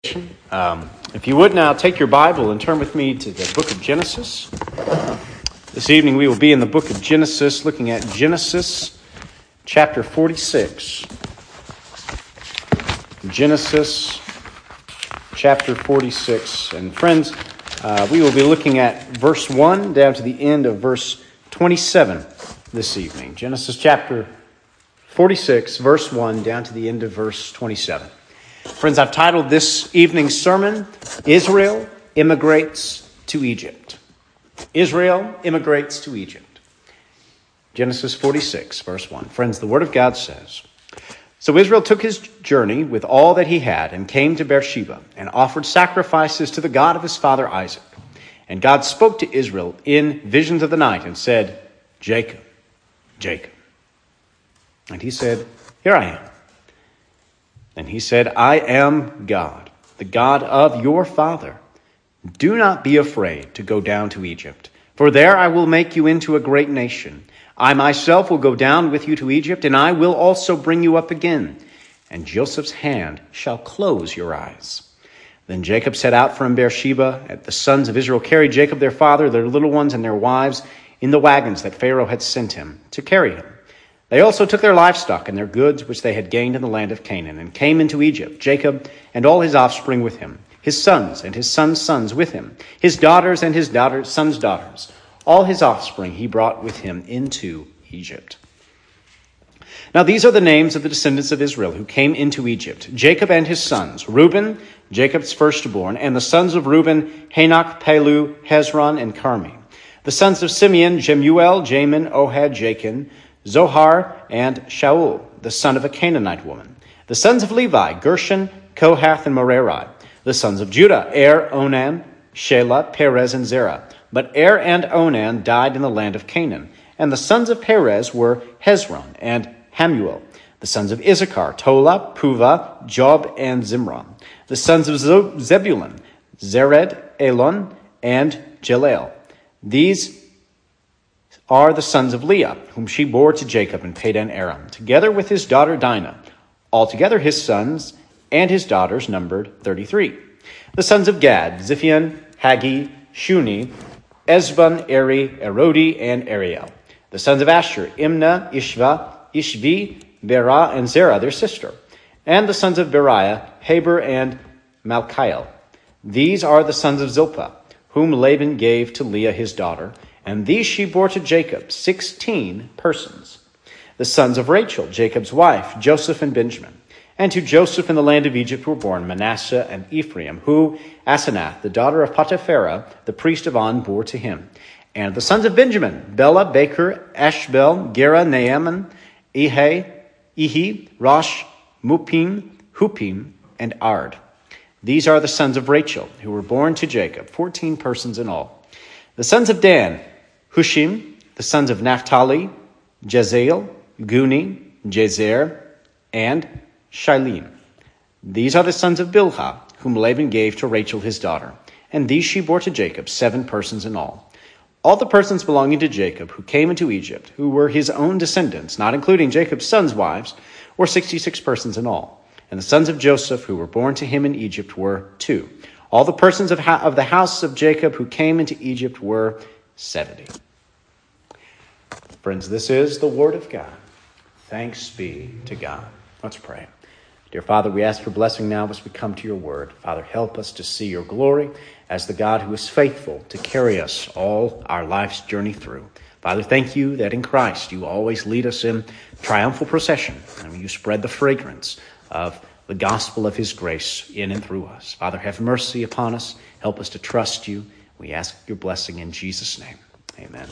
If you would now take your Bible and turn with me to the book of Genesis. This evening we will be in the book of Genesis, looking at Genesis chapter 46. Genesis chapter 46. And friends, we will be looking at verse 1 down to the end of verse 27 this evening. Genesis chapter 46, verse 1 down to the end of verse 27. Friends, I've titled this evening's sermon, Israel Immigrates to Egypt. Israel immigrates to Egypt. Genesis 46, verse 1. Friends, the Word of God says, "So Israel took his journey with all that he had and came to Beersheba and offered sacrifices to the God of his father Isaac. And God spoke to Israel in visions of the night and said, 'Jacob, Jacob.' And he said, 'Here I am.' And he said, 'I am God, the God of your father. Do not be afraid to go down to Egypt, for there I will make you into a great nation. I myself will go down with you to Egypt, and I will also bring you up again. And Joseph's hand shall close your eyes.' Then Jacob set out from Beersheba, and the sons of Israel carried Jacob their father, their little ones and their wives, in the wagons that Pharaoh had sent him to carry him. They also took their livestock and their goods which they had gained in the land of Canaan, and came into Egypt, Jacob and all his offspring with him, his sons and his sons' sons with him, his daughters and his sons' daughters. All his offspring he brought with him into Egypt. Now these are the names of the descendants of Israel who came into Egypt: Jacob and his sons, Reuben, Jacob's firstborn, and the sons of Reuben, Hanok, Palu, Hezron, and Carmi. The sons of Simeon, Jemuel, Jamin, Ohad, Jachin, Zohar, and Shaul, the son of a Canaanite woman. The sons of Levi, Gershon, Kohath, and Merari. The sons of Judah, Onan, Shelah, Perez, and Zerah. But and Onan died in the land of Canaan. And the sons of Perez were Hezron and Hamuel. The sons of Issachar, Tola, Puvah, Job, and Zimron. The sons of Zebulun, Zered, Elon, and Jaleel. These are the sons of Leah, whom she bore to Jacob in Padan Aram, together with his daughter Dinah. Altogether his sons and his daughters numbered 33. The sons of Gad, Ziphion, Hagi, Shuni, Ezbon, Eri, Erodi, and Ariel. The sons of Asher, Imnah, Ishva, Ishvi, Berah, and Zerah, their sister. And the sons of Beriah, Heber, and Malchiel. These are the sons of Zilpah, whom Laban gave to Leah his daughter, and these she bore to Jacob, 16 persons. The sons of Rachel, Jacob's wife, Joseph and Benjamin. And to Joseph in the land of Egypt were born Manasseh and Ephraim, who Asenath, the daughter of Potipharah, the priest of On, bore to him. And the sons of Benjamin, Bela, Baker, Ashbel, Gera, Naaman, Ehi, Rosh, Mupim, Hupim, and Ard. These are the sons of Rachel, who were born to Jacob, 14 persons in all. The sons of Dan, Hushim. The sons of Naphtali, Jezael, Guni, Jezer, and Shilem. These are the sons of Bilhah, whom Laban gave to Rachel his daughter. And these she bore to Jacob, 7 persons in all. All the persons belonging to Jacob who came into Egypt, who were his own descendants, not including Jacob's sons' wives, were 66 persons in all. And the sons of Joseph who were born to him in Egypt were 2. All the persons of the house of Jacob who came into Egypt were 70. Friends, this is the word of God. Thanks be to God. Let's pray. Dear Father, we ask for blessing now as we come to your word. Father, help us to see your glory as the God who is faithful to carry us all our life's journey through. Father, thank you that in Christ you always lead us in triumphal procession, and you spread the fragrance of the gospel of his grace in and through us. Father, have mercy upon us. Help us to trust you. We ask your blessing in Jesus' name. Amen.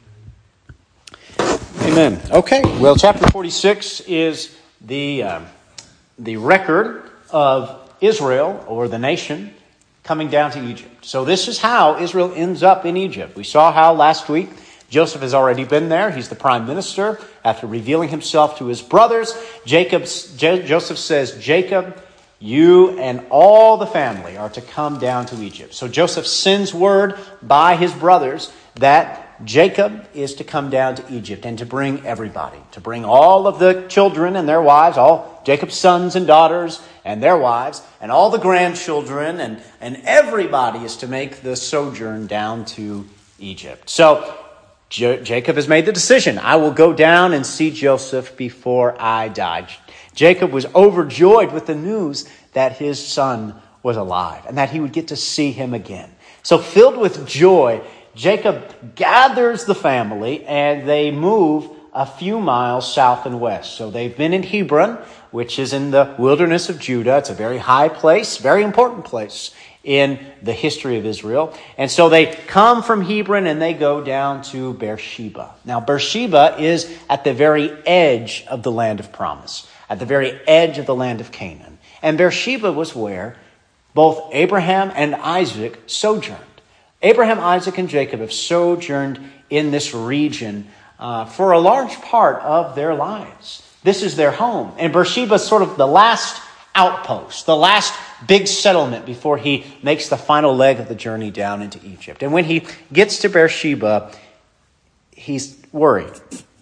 Amen. Okay, well, chapter 46 is the record of Israel, or the nation, coming down to Egypt. So this is how Israel ends up in Egypt. We saw how last week Joseph has already been there. He's the prime minister. After revealing himself to his brothers, Joseph says, Jacob, you and all the family are to come down to Egypt. So Joseph sends word by his brothers that Jacob is to come down to Egypt and to bring everybody, to bring all of the children and their wives, all Jacob's sons and daughters and their wives and all the grandchildren and everybody is to make the sojourn down to Egypt. So Jacob has made the decision. I will go down and see Joseph before I die. Jacob was overjoyed with the news that his son was alive and that he would get to see him again. So filled with joy, Jacob gathers the family and they move a few miles south and west. So they've been in Hebron, which is in the wilderness of Judah. It's a very high place, very important place in the history of Israel. And so they come from Hebron and they go down to Beersheba. Now, Beersheba is at the very edge of the land of promise, at the very edge of the land of Canaan. And Beersheba was where both Abraham and Isaac sojourned. Abraham, Isaac, and Jacob have sojourned in this region for a large part of their lives. This is their home. And Beersheba is sort of the last outpost, the last big settlement before he makes the final leg of the journey down into Egypt. And when he gets to Beersheba, he's worried.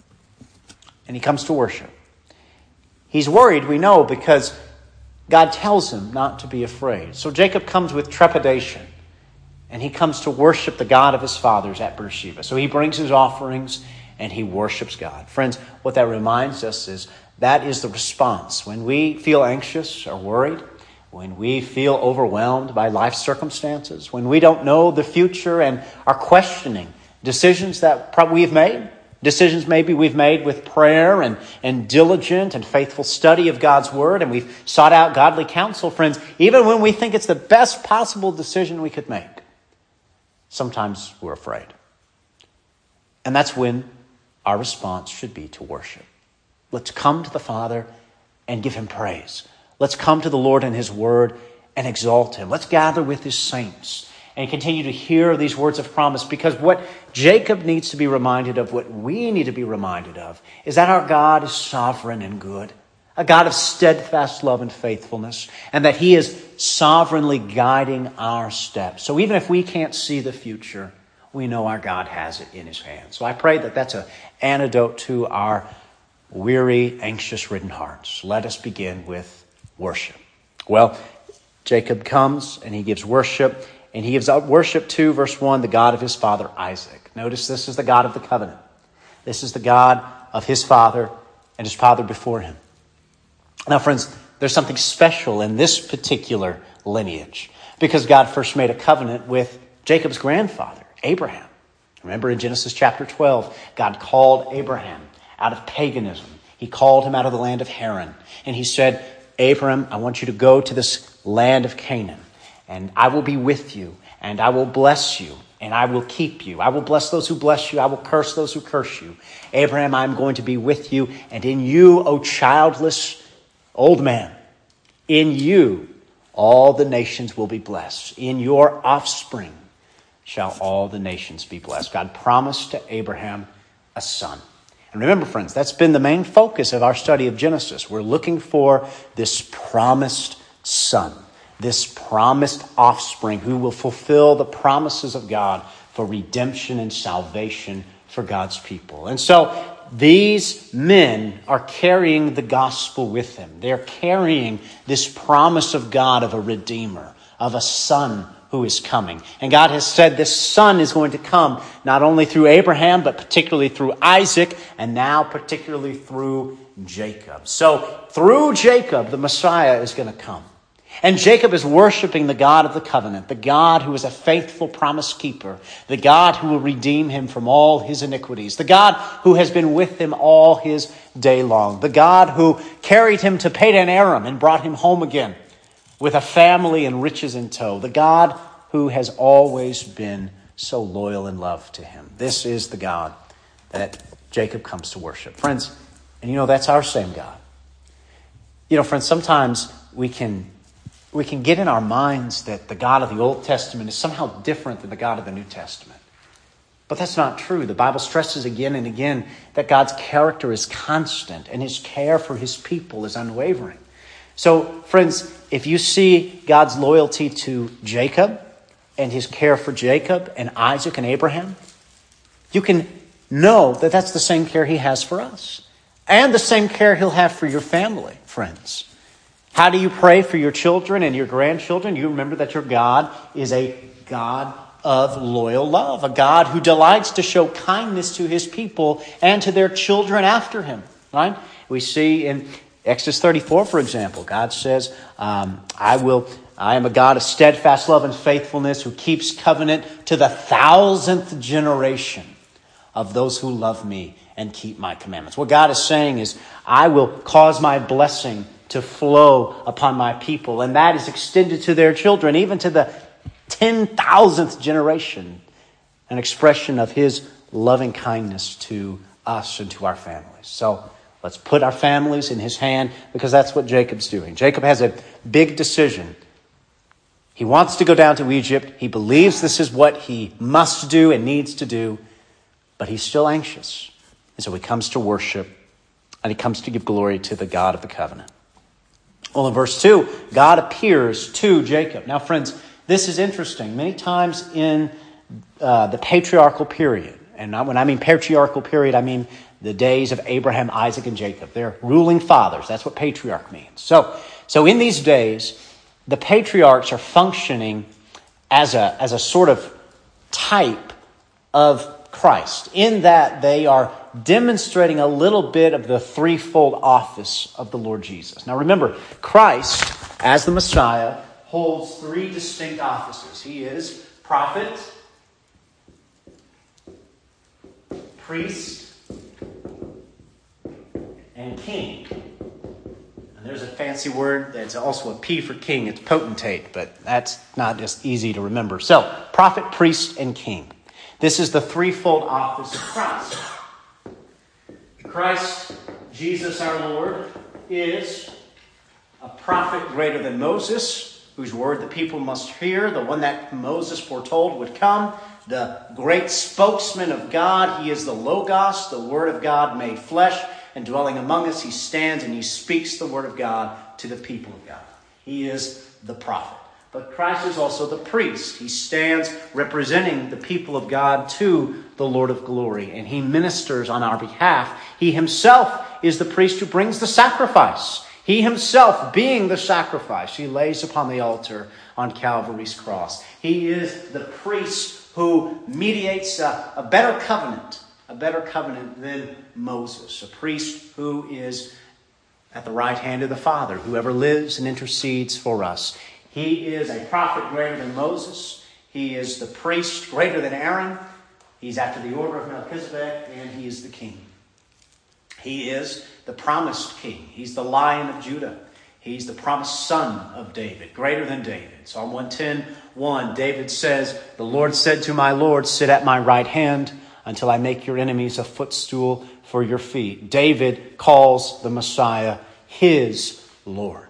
And he comes to worship. He's worried, we know, because God tells him not to be afraid. So Jacob comes with trepidation. And he comes to worship the God of his fathers at Beersheba. So he brings his offerings and he worships God. Friends, what that reminds us is that is the response. When we feel anxious or worried, when we feel overwhelmed by life circumstances, when we don't know the future and are questioning decisions that we've made, decisions maybe we've made with prayer and diligent and faithful study of God's word, and we've sought out godly counsel, friends, even when we think it's the best possible decision we could make, sometimes we're afraid. And that's when our response should be to worship. Let's come to the Father and give him praise. Let's come to the Lord and his word and exalt him. Let's gather with his saints and continue to hear these words of promise, because what Jacob needs to be reminded of, what we need to be reminded of, is that our God is sovereign and good, a God of steadfast love and faithfulness, and that he is sovereignly guiding our steps. So even if we can't see the future, we know our God has it in his hands. So I pray that that's an antidote to our weary, anxious-ridden hearts. Let us begin with worship. Well, Jacob comes and he gives worship, and he gives worship to, verse 1, the God of his father Isaac. Notice this is the God of the covenant. This is the God of his father and his father before him. Now, friends, there's something special in this particular lineage, because God first made a covenant with Jacob's grandfather, Abraham. Remember in Genesis chapter 12, God called Abraham out of paganism. He called him out of the land of Haran. And he said, Abraham, I want you to go to this land of Canaan, and I will be with you, and I will bless you, and I will keep you. I will bless those who bless you. I will curse those who curse you. Abraham, I'm going to be with you, and in you, O childless old man, in you all the nations will be blessed. In your offspring shall all the nations be blessed. God promised to Abraham a son. And remember, friends, that's been the main focus of our study of Genesis. We're looking for this promised son, this promised offspring who will fulfill the promises of God for redemption and salvation for God's people. And so these men are carrying the gospel with them. They're carrying this promise of God of a redeemer, of a son who is coming. And God has said this son is going to come not only through Abraham, but particularly through Isaac, and now particularly through Jacob. So through Jacob, the Messiah is going to come. And Jacob is worshiping the God of the covenant, the God who is a faithful promise keeper, the God who will redeem him from all his iniquities, the God who has been with him all his day long, the God who carried him to Padan Aram and brought him home again with a family and riches in tow, the God who has always been so loyal in love to him. This is the God that Jacob comes to worship. Friends, and that's our same God. Friends, sometimes we can get in our minds that the God of the Old Testament is somehow different than the God of the New Testament. But that's not true. The Bible stresses again and again that God's character is constant and his care for his people is unwavering. So, friends, if you see God's loyalty to Jacob and his care for Jacob and Isaac and Abraham, you can know that that's the same care he has for us and the same care he'll have for your family. friends. How do you pray for your children and your grandchildren? You remember that your God is a God of loyal love, a God who delights to show kindness to his people and to their children after him, right? We see in Exodus 34, for example, God says, I am a God of steadfast love and faithfulness who keeps covenant to the 1,000th generation of those who love me and keep my commandments. What God is saying is, I will cause my blessing to flow upon my people, and that is extended to their children, even to the 10,000th generation, an expression of his loving kindness to us and to our families. So let's put our families in his hand, because that's what Jacob's doing. Jacob has a big decision. He wants to go down to Egypt. He believes this is what he must do and needs to do, but he's still anxious. And so he comes to worship, and he comes to give glory to the God of the covenant. Well, in verse 2, God appears to Jacob. Now, friends, this is interesting. Many times in the patriarchal period, and when I mean patriarchal period, I mean the days of Abraham, Isaac, and Jacob. They're ruling fathers. That's what patriarch means. So in these days, the patriarchs are functioning as a sort of type of Christ, in that they are demonstrating a little bit of the threefold office of the Lord Jesus. Now remember, Christ, as the Messiah, holds three distinct offices. He is prophet, priest, and king. And there's a fancy word that's also a P for king. It's potentate, but that's not just easy to remember. So, prophet, priest, and king. This is the threefold office of Christ. Christ, Jesus our Lord, is a prophet greater than Moses, whose word the people must hear, the one that Moses foretold would come, the great spokesman of God. He is the Logos, the Word of God made flesh, and dwelling among us, he stands and he speaks the Word of God to the people of God. He is the prophet. But Christ is also the priest. He stands representing the people of God to the Lord of glory, and he ministers on our behalf. He himself is the priest who brings the sacrifice. He himself, being the sacrifice, he lays upon the altar on Calvary's cross. He is the priest who mediates a better covenant than Moses, a priest who is at the right hand of the Father, whoever lives and intercedes for us. He is a prophet greater than Moses. He is the priest greater than Aaron. He's after the order of Melchizedek, and he is the king. He is the promised king. He's the Lion of Judah. He's the promised son of David, greater than David. Psalm 110:1, David says, "The Lord said to my Lord, sit at my right hand until I make your enemies a footstool for your feet." David calls the Messiah his Lord.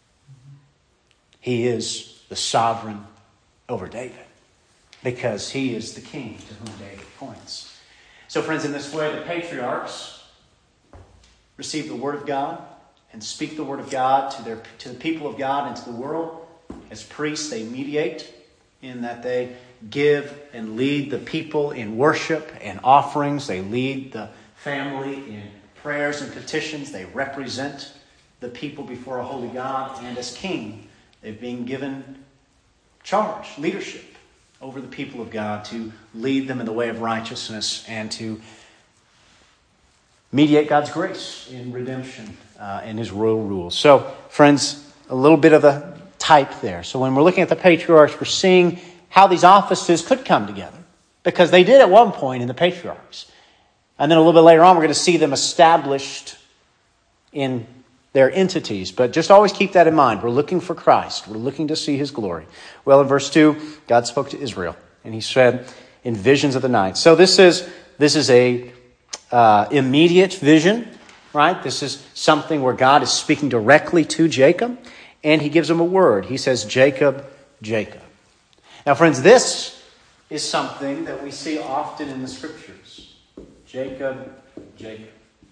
He is the sovereign over David, because he is the king to whom David points. So friends, in this way, the patriarchs receive the word of God and speak the word of God to the people of God and to the world. As priests, they mediate in that they give and lead the people in worship and offerings. They lead the family in prayers and petitions. They represent the people before a holy God. And as king, they've been given charge, leadership over the people of God to lead them in the way of righteousness and to mediate God's grace in redemption and his royal rule. So, friends, a little bit of a type there. So when we're looking at the patriarchs, we're seeing how these offices could come together, because they did at one point in the patriarchs. And then a little bit later on, we're going to see them established in their entities. But just always keep that in mind. We're looking for Christ. We're looking to see his glory. Well, in verse 2, God spoke to Israel, and he said in visions of the night. So this is a immediate vision, right? This is something where God is speaking directly to Jacob, and he gives him a word. He says, Jacob, Jacob. Now, friends, this is something that we see often in the scriptures. Jacob, Jacob.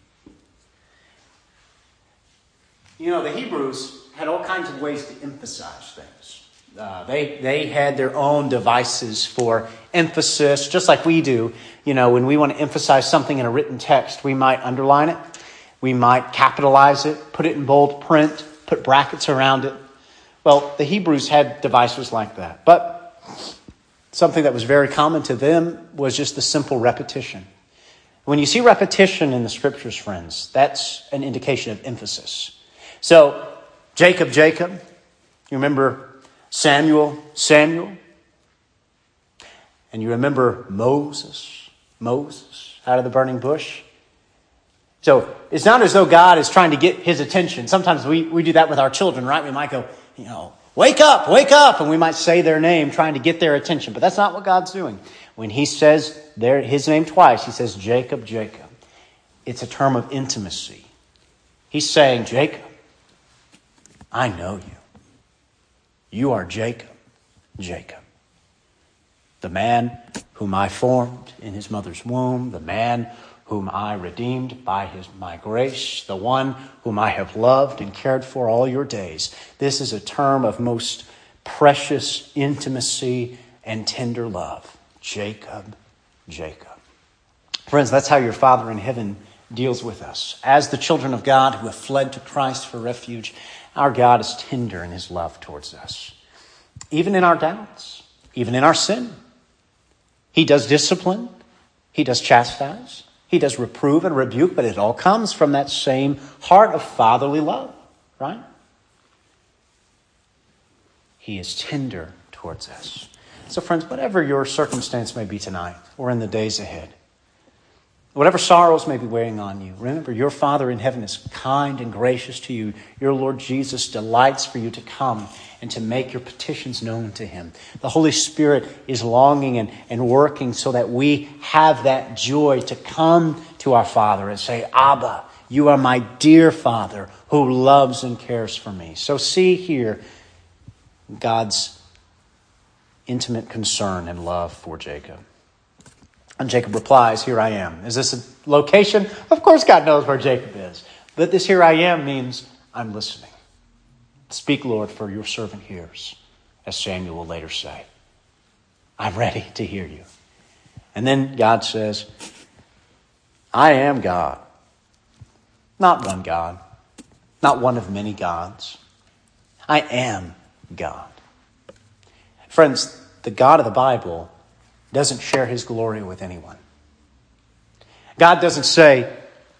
You know, the Hebrews had all kinds of ways to emphasize things. They had their own devices for emphasis, just like we do. You know, when we want to emphasize something in a written text, we might underline it. We might capitalize it, put it in bold print, put brackets around it. Well, the Hebrews had devices like that. But something that was very common to them was just the simple repetition. When you see repetition in the scriptures, friends, that's an indication of emphasis. So, Jacob, Jacob. You remember Samuel, Samuel. And you remember Moses, Moses, out of the burning bush. So it's not as though God is trying to get his attention. Sometimes we do that with our children, right? We might go, wake up, wake up. And we might say their name trying to get their attention. But that's not what God's doing. When he says his name twice, he says, Jacob, Jacob. It's a term of intimacy. He's saying, Jacob, I know you. You are Jacob, Jacob. The man whom I formed in his mother's womb, the man whom I redeemed by my grace, the one whom I have loved and cared for all your days. This is a term of most precious intimacy and tender love. Jacob, Jacob. Friends, that's how your Father in heaven deals with us. As the children of God who have fled to Christ for refuge, our God is tender in his love towards us. Even in our doubts, even in our sin. He does discipline. He does chastise. He does reprove and rebuke, but it all comes from that same heart of fatherly love, right? He is tender towards us. So friends, whatever your circumstance may be tonight or in the days ahead, whatever sorrows may be weighing on you, remember your Father in heaven is kind and gracious to you. Your Lord Jesus delights for you to come and to make your petitions known to him. The Holy Spirit is longing and working so that we have that joy to come to our Father and say, Abba, you are my dear Father who loves and cares for me. So see here God's intimate concern and love for Jacob. And Jacob replies, here I am. Is this a location? Of course God knows where Jacob is. But this here I am means I'm listening. Speak, Lord, for your servant hears, as Samuel will later say. I'm ready to hear you. And then God says, I am God. Not one God. Not one of many gods. I am God. Friends, the God of the Bible doesn't share his glory with anyone. God doesn't say,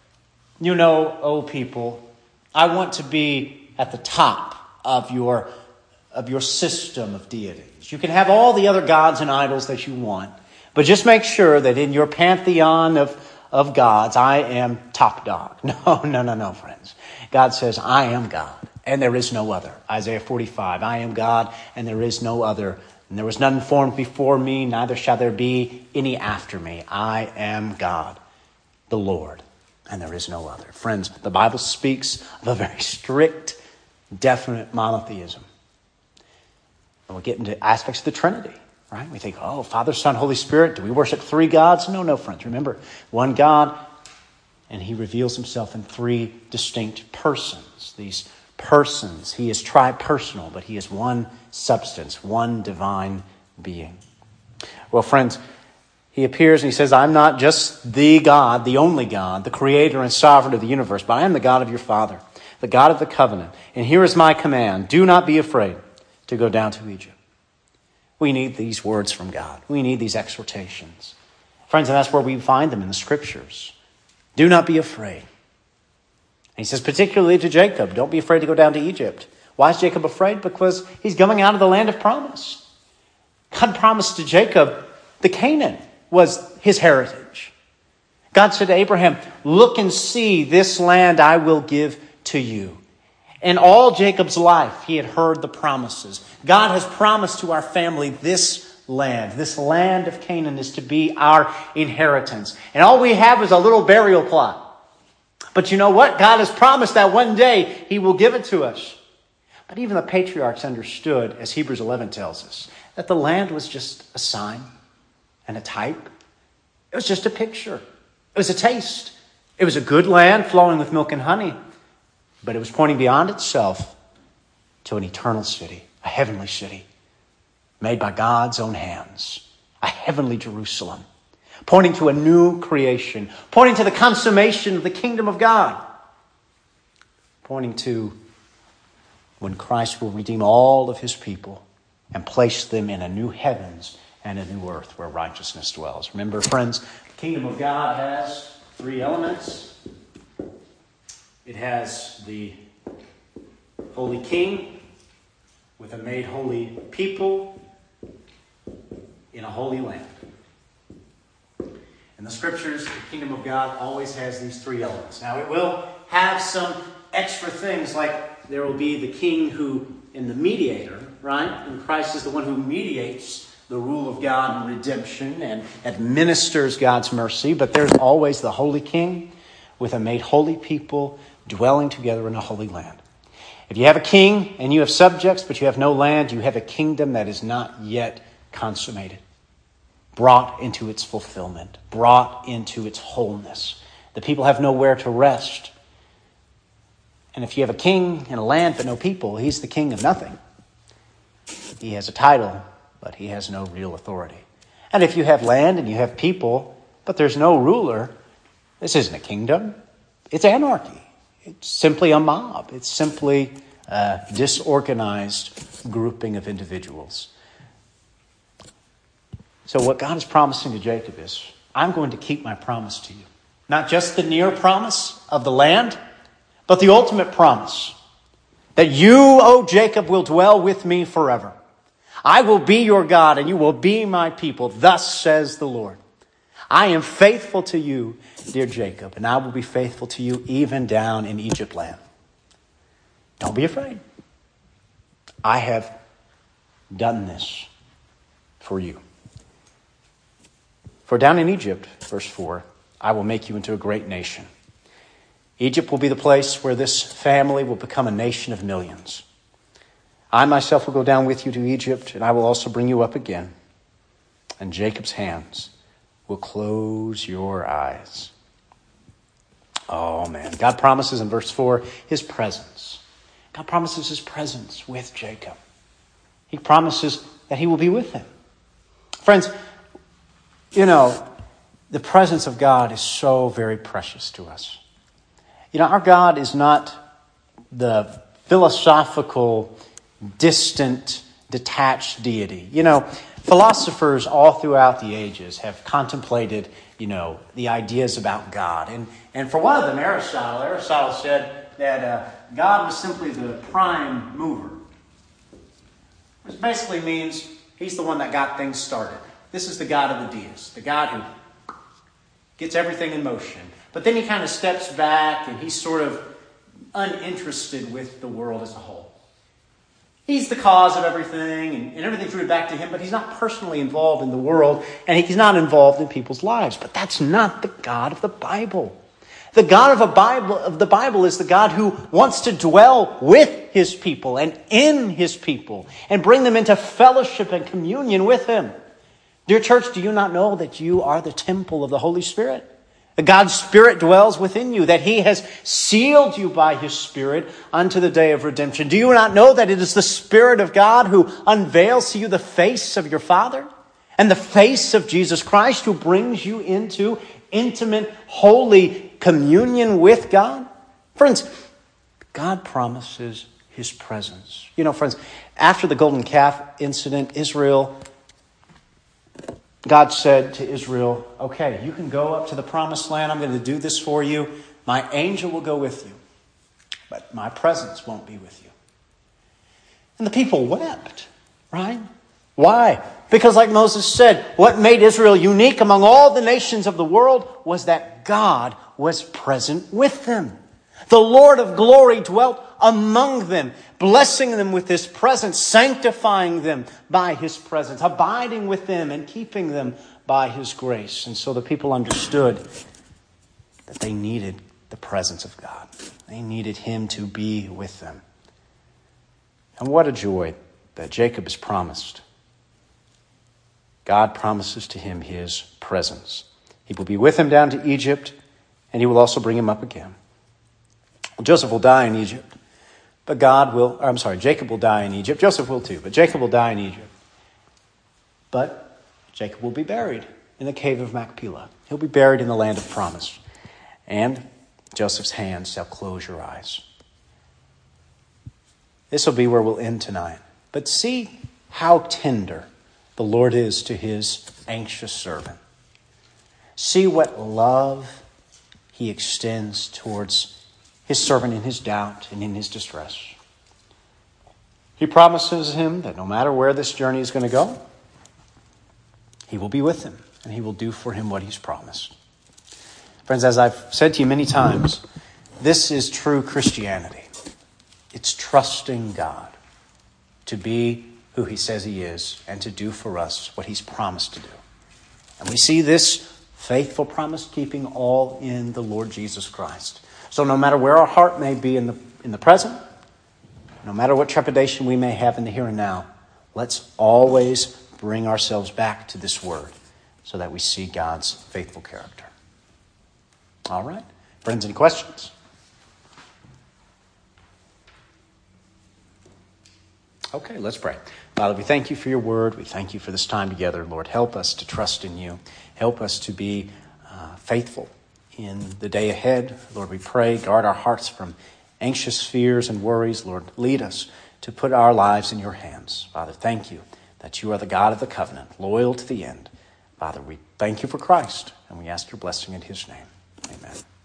oh people, I want to be at the top of your system of deities. You can have all the other gods and idols that you want, but just make sure that in your pantheon of gods, I am top dog. No, friends. God says, I am God, and there is no other. Isaiah 45, I am God, and there is no other. And there was none formed before me, neither shall there be any after me. I am God, the Lord, and there is no other. Friends, the Bible speaks of a very strict, definite monotheism. And we'll get into aspects of the Trinity, right? We think, Father, Son, Holy Spirit, do we worship three gods? No, friends. Remember, one God, and he reveals himself in three distinct persons. These persons, he is tri-personal, but he is one substance, one divine being. Well, friends, he appears and he says, I'm not just the God, the only God, the creator and sovereign of the universe, but I am the God of your father, the God of the covenant. And here is my command. Do not be afraid to go down to Egypt. We need these words from God. We need these exhortations. Friends, and that's where we find them in the scriptures. Do not be afraid. And he says, particularly to Jacob, don't be afraid to go down to Egypt. Why is Jacob afraid? Because he's coming out of the land of promise. God promised to Jacob the Canaan was his heritage. God said to Abraham, look and see this land I will give to you. And all Jacob's life, he had heard the promises. God has promised to our family this land of Canaan is to be our inheritance. And all we have is a little burial plot. But you know what? God has promised that one day he will give it to us. But even the patriarchs understood, as Hebrews 11 tells us, that the land was just a sign and a type. It was just a picture. It was a taste. It was a good land flowing with milk and honey. But it was pointing beyond itself to an eternal city, a heavenly city, made by God's own hands, a heavenly Jerusalem, pointing to a new creation, pointing to the consummation of the kingdom of God. pointing to when Christ will redeem all of his people and place them in a new heavens and a new earth where righteousness dwells. Remember, friends, the kingdom of God has three elements. It has the holy king with a made holy people in a holy land. In the scriptures, the kingdom of God always has these three elements. Now, it will have some extra things, like there will be the king and the mediator, right? And Christ is the one who mediates the rule of God and redemption and administers God's mercy. But there's always the holy king with a made holy people dwelling together in a holy land. If you have a king and you have subjects, but you have no land, you have a kingdom that is not yet consummated, brought into its fulfillment, brought into its wholeness. The people have nowhere to rest. And if you have a king and a land but no people, he's the king of nothing. He has a title, but he has no real authority. And if you have land and you have people, but there's no ruler, this isn't a kingdom. It's anarchy. It's simply a mob. It's simply a disorganized grouping of individuals. So what God is promising to Jacob is, I'm going to keep my promise to you. Not just the near promise of the land, but the ultimate promise that you, O Jacob, will dwell with me forever. I will be your God and you will be my people. Thus says the Lord. I am faithful to you, dear Jacob, and I will be faithful to you even down in Egypt land. Don't be afraid. I have done this for you. For down in Egypt, verse 4, I will make you into a great nation. Egypt will be the place where this family will become a nation of millions. I myself will go down with you to Egypt, and I will also bring you up again. And Jacob's hands will close your eyes. Oh, man. God promises in verse 4 his presence. God promises his presence with Jacob. He promises that he will be with him. Friends, the presence of God is so very precious to us. Our God is not the philosophical, distant, detached deity. Philosophers all throughout the ages have contemplated, the ideas about God. And for one of them, Aristotle said that God was simply the prime mover. Which basically means he's the one that got things started. This is the God of the deists, the God who gets everything in motion. But then he kind of steps back and he's sort of uninterested with the world as a whole. He's the cause of everything and everything's rooted back to him, but he's not personally involved in the world and he's not involved in people's lives. But that's not the God of the Bible. The God of the Bible is the God who wants to dwell with his people and in his people and bring them into fellowship and communion with him. Dear church, do you not know that you are the temple of the Holy Spirit? That God's Spirit dwells within you, that he has sealed you by his Spirit unto the day of redemption. Do you not know that it is the Spirit of God who unveils to you the face of your Father and the face of Jesus Christ, who brings you into intimate, holy communion with God? Friends, God promises his presence. Friends, after the golden calf incident, God said to Israel, okay, you can go up to the promised land. I'm going to do this for you. My angel will go with you, but my presence won't be with you. And the people wept, right? Why? Because like Moses said, what made Israel unique among all the nations of the world was that God was present with them. The Lord of glory dwelt among them, blessing them with his presence, sanctifying them by his presence, abiding with them and keeping them by his grace. And so the people understood that they needed the presence of God. They needed him to be with them. And what a joy that Jacob is promised. God promises to him his presence. He will be with him down to Egypt, and he will also bring him up again. Joseph will die in Egypt, but Jacob will die in Egypt. Joseph will too, but Jacob will die in Egypt. But Jacob will be buried in the cave of Machpelah. He'll be buried in the land of promise. And Joseph's hands shall close your eyes. This will be where we'll end tonight. But see how tender the Lord is to his anxious servant. See what love he extends towards his servant in his doubt and in his distress. He promises him that no matter where this journey is going to go, he will be with him and he will do for him what he's promised. Friends, as I've said to you many times, this is true Christianity. It's trusting God to be who he says he is and to do for us what he's promised to do. And we see this faithful promise keeping all in the Lord Jesus Christ. So no matter where our heart may be in the present, no matter what trepidation we may have in the here and now, let's always bring ourselves back to this word so that we see God's faithful character. All right. Friends, any questions? Okay, let's pray. Father, we thank you for your word. We thank you for this time together. Lord, help us to trust in you. Help us to be faithful in the day ahead. Lord, we pray, guard our hearts from anxious fears and worries. Lord, lead us to put our lives in your hands. Father, thank you that you are the God of the covenant, loyal to the end. Father, we thank you for Christ, and we ask your blessing in his name. Amen.